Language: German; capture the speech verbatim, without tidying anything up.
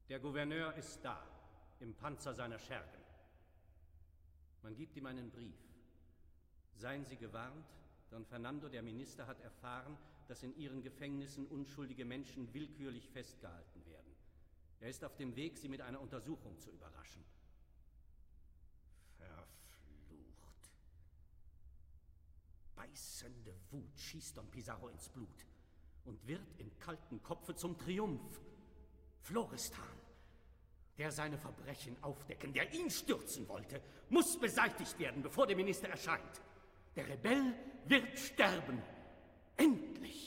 Der Gouverneur ist da, im Panzer seiner Schergen. Man gibt ihm einen Brief. Seien Sie gewarnt, Don Fernando, der Minister, hat erfahren, dass in Ihren Gefängnissen unschuldige Menschen willkürlich festgehalten werden. Er ist auf dem Weg, Sie mit einer Untersuchung zu überraschen. Verflucht. Beißende Wut schießt Don Pizarro ins Blut und wird im kalten Kopfe zum Triumph. Florestan, der seine Verbrechen aufdecken, der ihn stürzen wollte, muss beseitigt werden, bevor der Minister erscheint. Der Rebell wird sterben. Endlich!